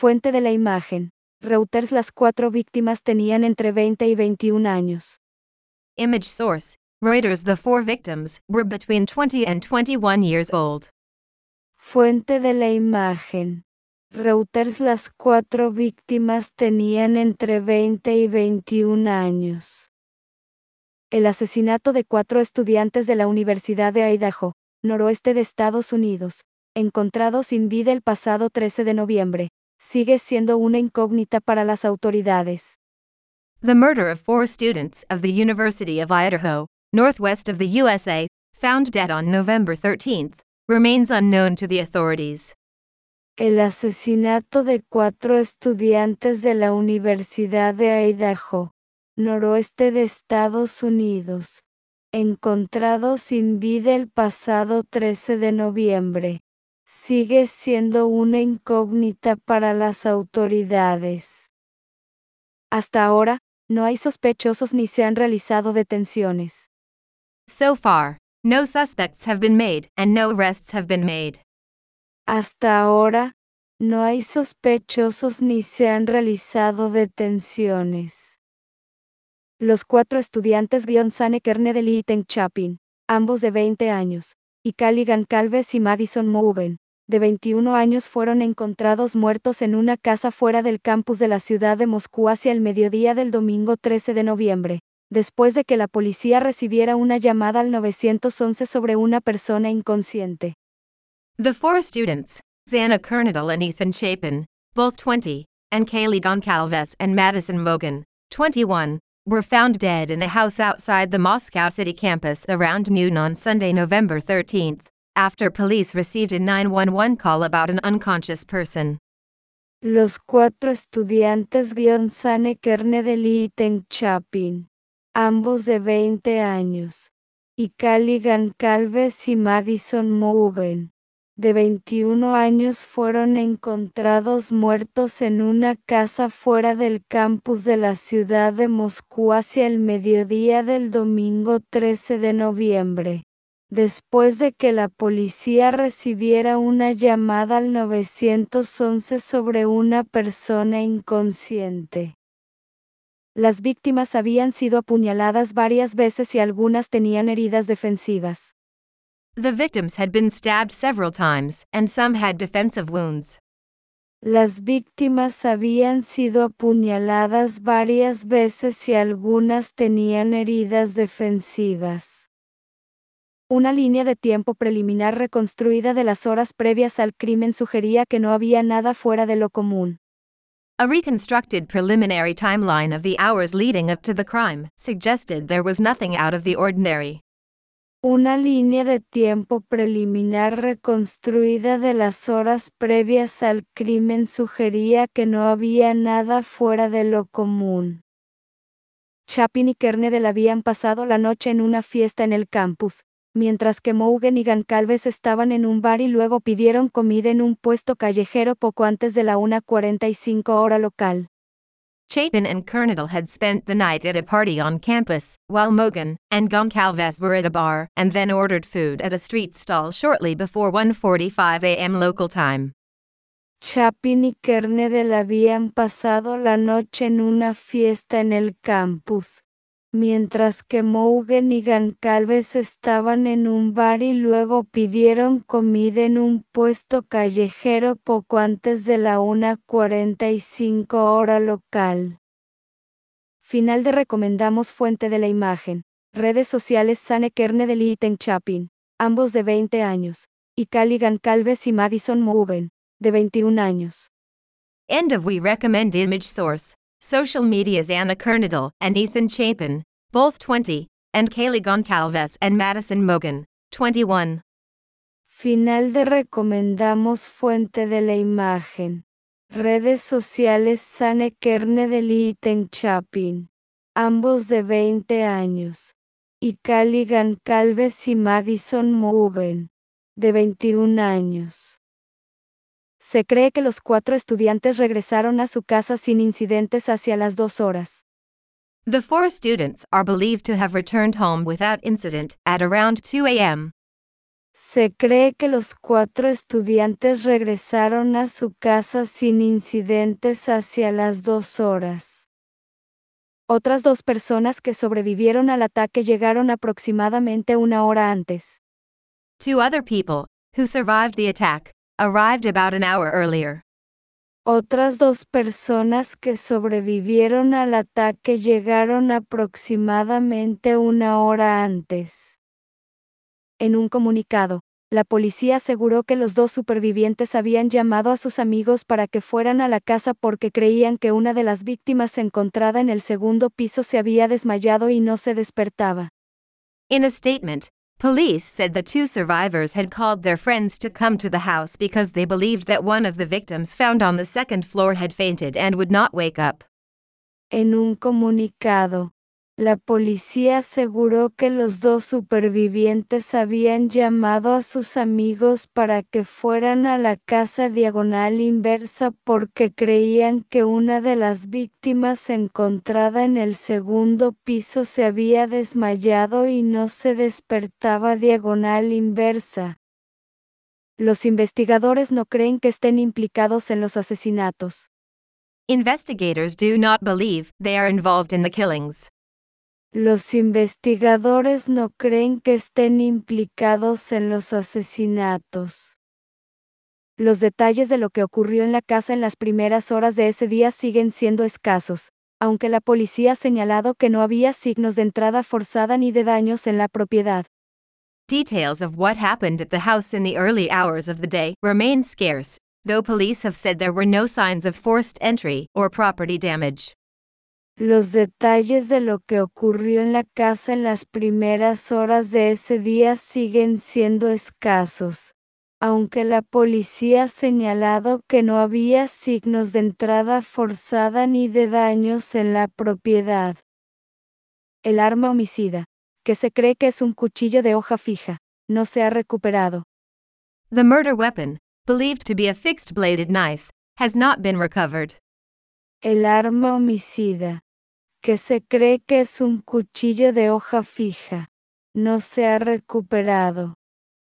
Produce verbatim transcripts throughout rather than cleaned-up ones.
Fuente de la imagen. Reuters. Las cuatro víctimas tenían entre veinte y veintiún años. Image source, Reuters. The four victims were between twenty and twenty-one years old. Fuente de la imagen. Reuters. Las cuatro víctimas tenían entre veinte y veintiún años. El asesinato de cuatro estudiantes de la Universidad de Idaho, noroeste de Estados Unidos, encontrados sin vida el pasado trece de noviembre, sigue siendo una incógnita para las autoridades. The murder of four students of the University of Idaho, northwest of the U S A, found dead on November thirteenth, remains unknown to the authorities. El asesinato de cuatro estudiantes de la Universidad de Idaho, noroeste de Estados Unidos, encontrados sin vida el pasado trece de noviembre, sigue siendo una incógnita para las autoridades. Hasta ahora, no hay sospechosos ni se han realizado detenciones. So far, no suspects have been made and no arrests have been made. Hasta ahora, no hay sospechosos ni se han realizado detenciones. Los cuatro estudiantes Sane Kernedel y Ethan Chapin, ambos de veinte años, y Callaghan Calves y Madison Mougen, de veintiún años, fueron encontrados muertos en una casa fuera del campus de la ciudad de Moscú hacia el mediodía del domingo trece de noviembre, después de que la policía recibiera una llamada al nueve once sobre una persona inconsciente. The four students, Xana Kernedel and Ethan Chapin, both twenty, and Kaylee Goncalves and Madison Mogan, twenty-one, were found dead in a house outside the Moscow City campus around noon on Sunday, November thirteenth, after police received a nine one one call about an unconscious person. Los cuatro estudiantes Sane Kernedel y Ethan Chapin, ambos de veinte años, y Callaghan Calves y Madison Mougen, de veintiún años, fueron encontrados muertos en una casa fuera del campus de la ciudad de Moscú hacia el mediodía del domingo trece de noviembre, después de que la policía recibiera una llamada al nueve once sobre una persona inconsciente. Las víctimas habían sido apuñaladas varias veces y algunas tenían heridas defensivas. The victims had been stabbed several times, and some had defensive wounds. Las víctimas habían sido apuñaladas varias veces y algunas tenían heridas defensivas. Una línea de tiempo preliminar reconstruida de las horas previas al crimen sugería que no había nada fuera de lo común. A reconstructed preliminary timeline of the hours leading up to the crime suggested there was nothing out of the ordinary. Una línea de tiempo preliminar reconstruida de las horas previas al crimen sugería que no había nada fuera de lo común. Chapin y Kernedel habían pasado la noche en una fiesta en el campus, mientras que Mougen y Goncalves estaban en un bar y luego pidieron comida en un puesto callejero poco antes de la una cuarenta y cinco hora local. Chapin and Kernedel had spent the night at a party on campus, while Mogan and Goncalves were at a bar and then ordered food at a street stall shortly before one forty-five a m local time. Chapin y Kernedel habían pasado la noche en una fiesta en el campus, mientras que Mougen y Goncalves estaban en un bar y luego pidieron comida en un puesto callejero poco antes de la una cuarenta y cinco hora local. Final de recomendamos. Fuente de la imagen. Redes sociales. Xana Kernedel y Ethan Chapin, ambos de veinte años, y Callaghan Calves y Madison Mougen, de veintiún años. End of We recommend image source. Social media. Xana Kernedel and Ethan Chapin, both twenty, and Kaylee Goncalves and Madison Mogan, twenty-one. Final de recomendamos. Fuente de la imagen. Redes sociales. Xana Kernedel y Ethan Chapin, ambos de veinte años, y Callaghan Calves y Madison Mougen, de veintiún años. Se cree que los cuatro estudiantes regresaron a su casa sin incidentes hacia las dos horas. The four students are believed to have returned home without incident at around two a m Se cree que los cuatro estudiantes regresaron a su casa sin incidentes hacia las dos horas. Otras dos personas que sobrevivieron al ataque llegaron aproximadamente una hora antes. Two other people, who survived the attack, arrived about an hour earlier. Otras dos personas que sobrevivieron al ataque llegaron aproximadamente una hora antes. En un comunicado, la policía aseguró que los dos supervivientes habían llamado a sus amigos para que fueran a la casa porque creían que una de las víctimas encontrada en el segundo piso se había desmayado y no se despertaba. In a statement, police said the two survivors had called their friends to come to the house because they believed that one of the victims found on the second floor had fainted and would not wake up. En un comunicado, la policía aseguró que los dos supervivientes habían llamado a sus amigos para que fueran a la casa diagonal inversa porque creían que una de las víctimas encontrada en el segundo piso se había desmayado y no se despertaba diagonal inversa. Los investigadores no creen que estén implicados en los asesinatos. Investigators do not believe they are involved in the killings. Los investigadores no creen que estén implicados en los asesinatos. Los detalles de lo que ocurrió en la casa en las primeras horas de ese día siguen siendo escasos, aunque la policía ha señalado que no había signos de entrada forzada ni de daños en la propiedad. Details of what happened at the house in the early hours of the day remain scarce, though police have said there were no signs of forced entry or property damage. Los detalles de lo que ocurrió en la casa en las primeras horas de ese día siguen siendo escasos, aunque la policía ha señalado que no había signos de entrada forzada ni de daños en la propiedad. El arma homicida, que se cree que es un cuchillo de hoja fija, no se ha recuperado. The murder weapon, believed to be a fixed-bladed knife, has not been recovered. El arma homicida, que se cree que es un cuchillo de hoja fija, no se ha recuperado.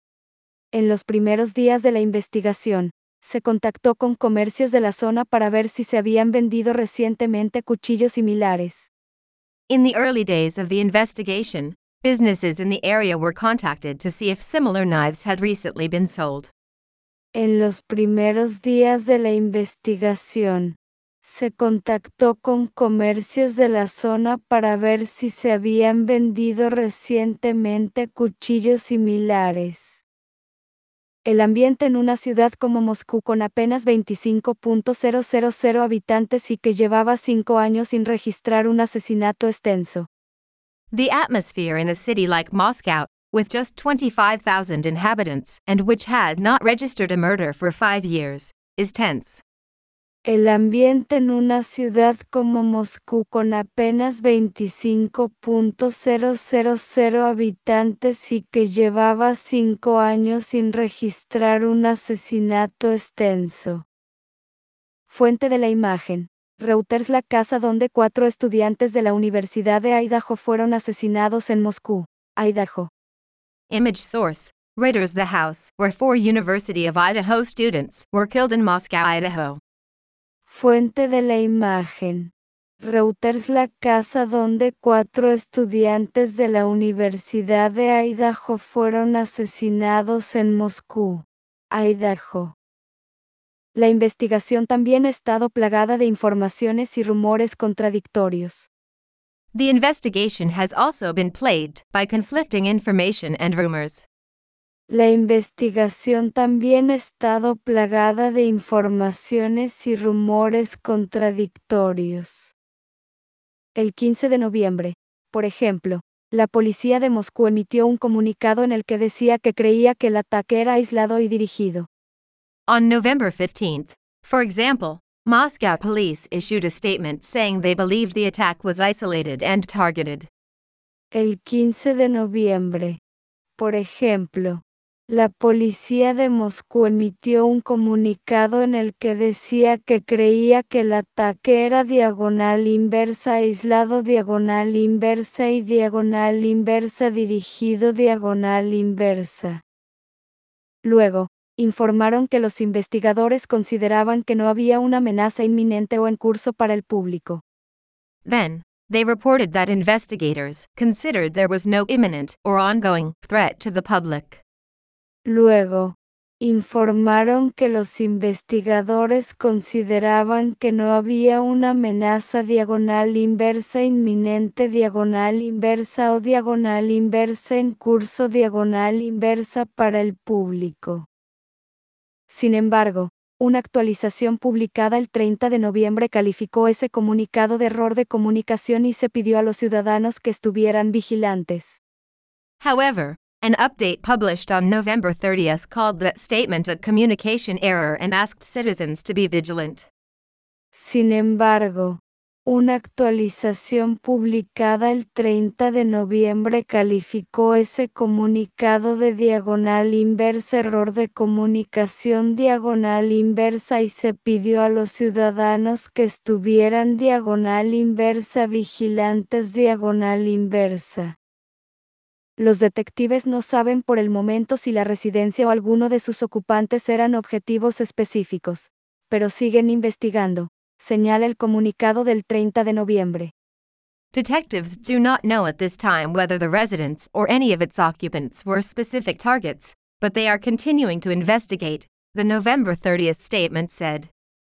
En los primeros días de la investigación, se contactó con comercios de la zona para ver si se habían vendido recientemente cuchillos similares. In the early days of the investigation, businesses in the area were contacted to see if similar knives had recently been sold. En los primeros días de la investigación, se contactó con comercios de la zona para ver si se habían vendido recientemente cuchillos similares. El ambiente en una ciudad como Moscú con apenas veinticinco mil habitantes y que llevaba cinco años sin registrar un asesinato extenso. The atmosphere in a city like Moscow, with just twenty-five thousand inhabitants and which had not registered a murder for five years, is tense. El ambiente en una ciudad como Moscú con apenas veinticinco mil habitantes y que llevaba cinco años sin registrar un asesinato extenso. Fuente de la imagen. Reuters. La casa donde cuatro estudiantes de la Universidad de Idaho fueron asesinados en Moscú, Idaho. Image source, Reuters. The house where four University of Idaho students were killed in Moscow, Idaho. Fuente de la imagen. Reuters. La casa donde cuatro estudiantes de la Universidad de Idaho fueron asesinados en Moscú, Idaho. La investigación también ha estado plagada de informaciones y rumores contradictorios. The investigation has also been plagued by conflicting information and rumors. La investigación también ha estado plagada de informaciones y rumores contradictorios. El quince de noviembre, por ejemplo, la policía de Moscú emitió un comunicado en el que decía que creía que el ataque era aislado y dirigido. On November fifteenth, for example, Moscow police issued a statement saying they believed the attack was isolated and targeted. El quince de noviembre, por ejemplo, la policía de Moscú emitió un comunicado en el que decía que creía que el ataque era diagonal inversa aislado diagonal inversa y diagonal inversa dirigido diagonal inversa. Luego, informaron que los investigadores consideraban que no había una amenaza inminente o en curso para el público. Then, they reported that investigators considered there was no imminent or ongoing threat to the public. Luego, informaron que los investigadores consideraban que no había una amenaza diagonal inversa inminente diagonal inversa o diagonal inversa en curso diagonal inversa para el público. Sin embargo, una actualización publicada el treinta de noviembre calificó ese comunicado de error de comunicación y se pidió a los ciudadanos que estuvieran vigilantes. However, an update published on November thirtieth called that statement a communication error and asked citizens to be vigilant. Sin embargo, una actualización publicada el treinta de noviembre calificó ese comunicado de diagonal inversa error de comunicación diagonal inversa y se pidió a los ciudadanos que estuvieran diagonal inversa vigilantes diagonal inversa. Los detectives no saben por el momento si la residencia o alguno de sus ocupantes eran objetivos específicos, pero siguen investigando, señala el comunicado del treinta de noviembre. Detectives do not know at this time whether the residence or any of its occupants were specific targets, but they are continuing to investigate, the November thirtieth statement said.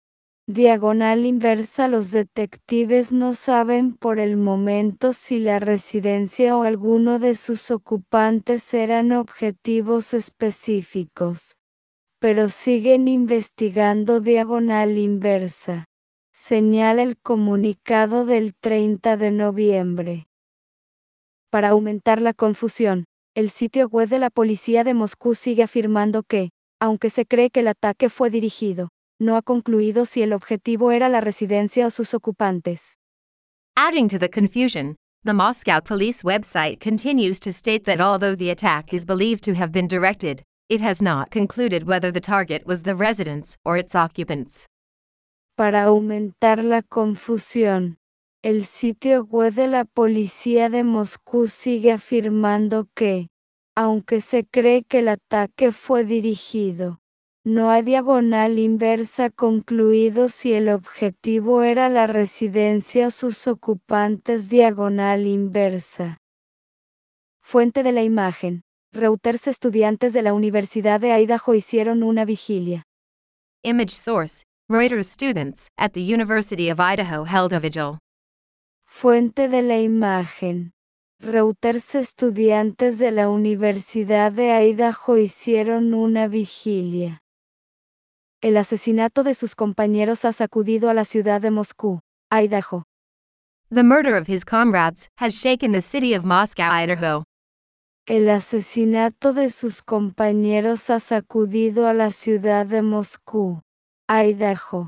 Diagonal inversa. Los detectives no saben por el momento si la residencia o alguno de sus ocupantes eran objetivos específicos, pero siguen investigando diagonal inversa, señala el comunicado del treinta de noviembre. Para aumentar la confusión, el sitio web de la policía de Moscú sigue afirmando que, aunque se cree que el ataque fue dirigido, no ha concluido si el objetivo era la residencia o sus ocupantes. Adding to the confusion, the Moscow police website continues to state that although the attack is believed to have been directed, it has not concluded whether the target was the residence or its occupants. Para aumentar la confusión, el sitio web de la policía de Moscú sigue afirmando que, aunque se cree que el ataque fue dirigido, no hay diagonal inversa concluido si el objetivo era la residencia o sus ocupantes diagonal inversa. Fuente de la imagen. Reuters. Estudiantes de la Universidad de Idaho hicieron una vigilia. Image source. Reuters. Students at the University of Idaho held a vigil. Fuente de la imagen. Reuters. Estudiantes de la Universidad de Idaho hicieron una vigilia. El asesinato de sus compañeros ha sacudido a la ciudad de Moscú, Idaho. The murder of his comrades has shaken the city of Moscow, Idaho. El asesinato de sus compañeros ha sacudido a la ciudad de Moscú, Idaho.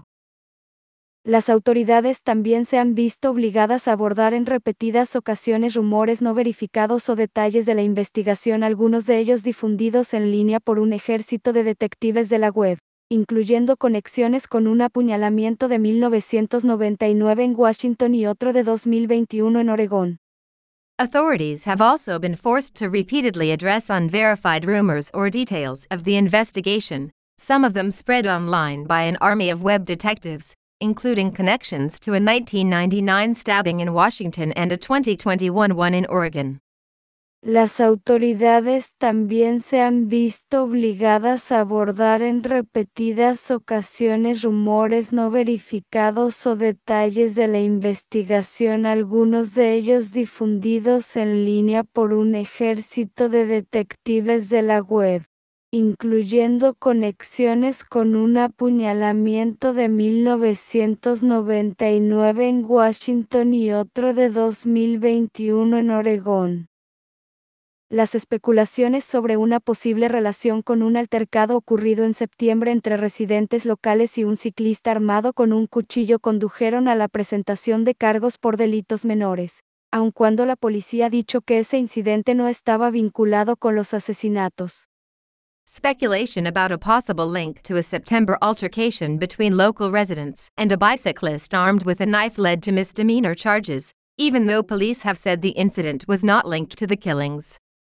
Las autoridades también se han visto obligadas a abordar en repetidas ocasiones rumores no verificados o detalles de la investigación, algunos de ellos difundidos en línea por un ejército de detectives de la web, incluyendo conexiones con un apuñalamiento de mil novecientos noventa y nueve en Washington y otro de dos mil veintiuno en Oregón. Authorities have also been forced to repeatedly address unverified rumors or details of the investigation, some of them spread online by an army of web detectives, including connections to a nineteen ninety-nine stabbing in Washington and a twenty twenty-one one in Oregon. Las autoridades también se han visto obligadas a abordar en repetidas ocasiones rumores no verificados o detalles de la investigación, algunos de ellos difundidos en línea por un ejército de detectives de la web, incluyendo conexiones con un apuñalamiento de mil novecientos noventa y nueve en Washington y otro de dos mil veintiuno en Oregón. Las especulaciones sobre una posible relación con un altercado ocurrido en septiembre entre residentes locales y un ciclista armado con un cuchillo condujeron a la presentación de cargos por delitos menores, aun cuando la policía ha dicho que ese incidente no estaba vinculado con los asesinatos. Speculation about a possible link to a September altercation between local residents and a bicyclist armed with a knife led to misdemeanor charges, even though police have said the incident was not linked to the killings.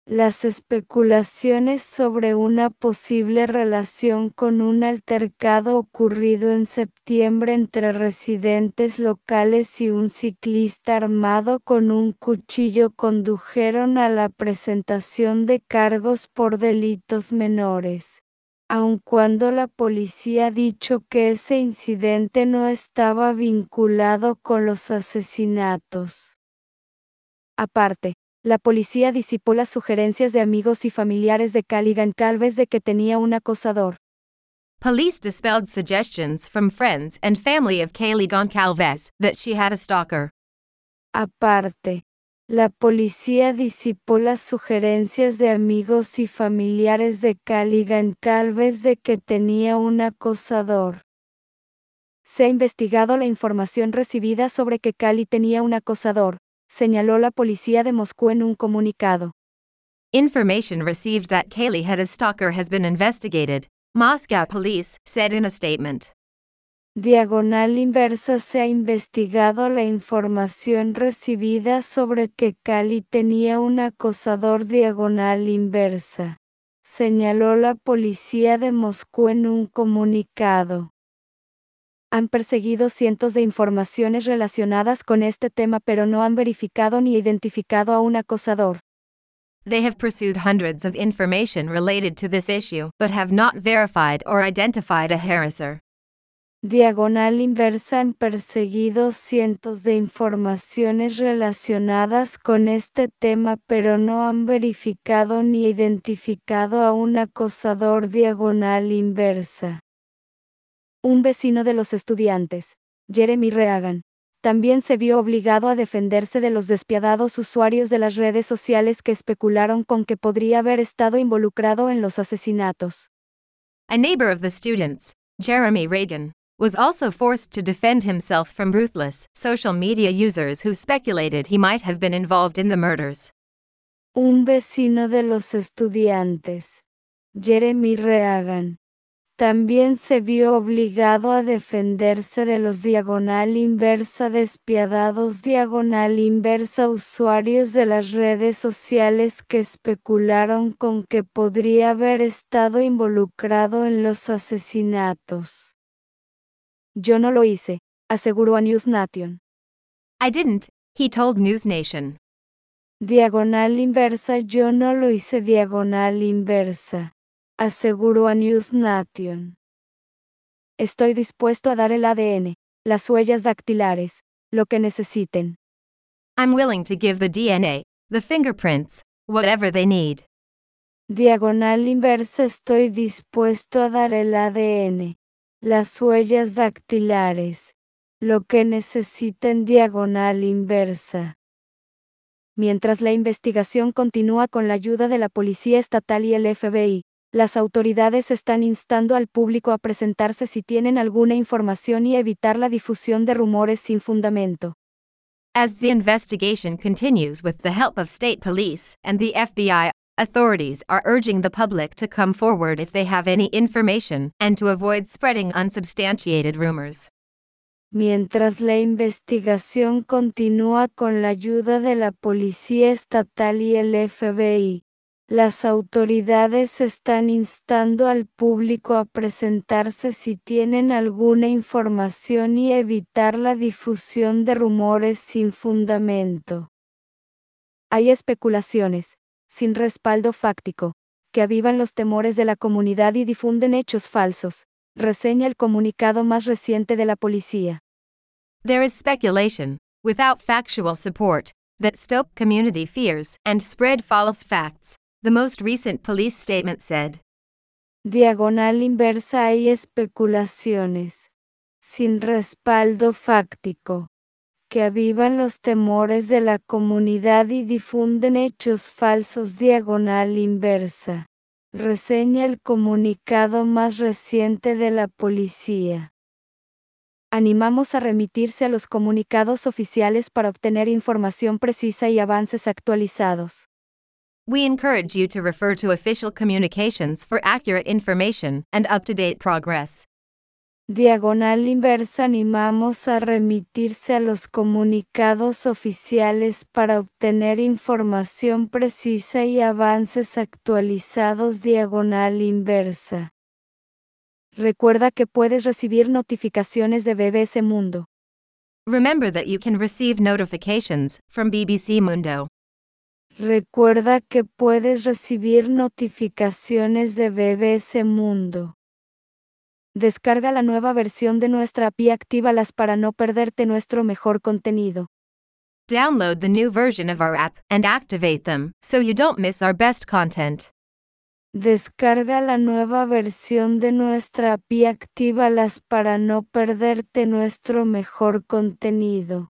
Las especulaciones sobre una posible relación con un altercado ocurrido en septiembre entre residentes locales y un ciclista armado con un cuchillo condujeron a la presentación de cargos por delitos menores, aun cuando la policía ha dicho que ese incidente no estaba vinculado con los asesinatos. Aparte, la policía disipó las sugerencias de amigos y familiares de Callaghan Calves de que tenía un acosador. Police dispelled suggestions from friends and family of Kaylee Goncalves that she had a stalker. Aparte, la policía disipó las sugerencias de amigos y familiares de Callaghan Calves de que tenía un acosador. Se ha investigado la información recibida sobre que Cali tenía un acosador, señaló la policía de Moscú en un comunicado. Information received that Kaylee had a stalker has been investigated, Moscow police said in a statement. Diagonal inversa se ha investigado la información recibida sobre que Cali tenía un acosador diagonal inversa, señaló la policía de Moscú en un comunicado. Han perseguido cientos de informaciones relacionadas con este tema pero no han verificado ni identificado a un acosador. They have pursued hundreds of information related to this issue but have not verified or identified a harasser. Diagonal inversa han perseguido cientos de informaciones relacionadas con este tema pero no han verificado ni identificado a un acosador diagonal inversa. Un vecino de los estudiantes, Jeremy Reagan, también se vio obligado a defenderse de los despiadados usuarios de las redes sociales que especularon con que podría haber estado involucrado en los asesinatos. A neighbor of the students, Jeremy Reagan, was also forced to defend himself from ruthless social media users who speculated he might have been involved in the murders. Un vecino de los estudiantes, Jeremy Reagan, también se vio obligado a defenderse de los diagonal inversa despiadados diagonal inversa usuarios de las redes sociales que especularon con que podría haber estado involucrado en los asesinatos. Yo no lo hice, aseguró a News Nation. I didn't, he told News Nation. Diagonal inversa yo no lo hice diagonal inversa, aseguró a News Nation. Estoy dispuesto a dar el A D N, las huellas dactilares, lo que necesiten. I'm willing to give the D N A, the fingerprints, whatever they need. Diagonal inversa estoy dispuesto a dar el A D N, las huellas dactilares, lo que necesiten diagonal inversa. Mientras la investigación continúa con la ayuda de la Policía Estatal y el F B I, las autoridades están instando al público a presentarse si tienen alguna información y evitar la difusión de rumores sin fundamento. As the investigation continues with the help of state police and the F B I, authorities are urging the public to come forward if they have any information and to avoid spreading unsubstantiated rumors. Mientras la investigación continúa con la ayuda de la Policía Estatal y el F B I, las autoridades están instando al público a presentarse si tienen alguna información y evitar la difusión de rumores sin fundamento. Hay especulaciones, sin respaldo fáctico, que avivan los temores de la comunidad y difunden hechos falsos, reseña el comunicado más reciente de la policía. There is speculation, without factual support, that stoke community fears and spread false facts, the most recent police statement said. Diagonal inversa hay especulaciones, sin respaldo fáctico, que avivan los temores de la comunidad y difunden hechos falsos diagonal inversa. Reseña el comunicado más reciente de la policía. Animamos a remitirse a los comunicados oficiales para obtener información precisa y avances actualizados. We encourage you to refer to official communications for accurate information and up-to-date progress. Diagonal inversa. Animamos a remitirse a los comunicados oficiales para obtener información precisa y avances actualizados. Diagonal inversa. Recuerda que puedes recibir notificaciones de B B C Mundo. Remember that you can receive notifications from B B C Mundo. Recuerda que puedes recibir notificaciones de B B C Mundo. Descarga la nueva versión de nuestra app y actívalas para no perderte nuestro mejor contenido. Download the new version of our app and activate them so you don't miss our best content. Descarga la nueva versión de nuestra app y actívalas para no perderte nuestro mejor contenido.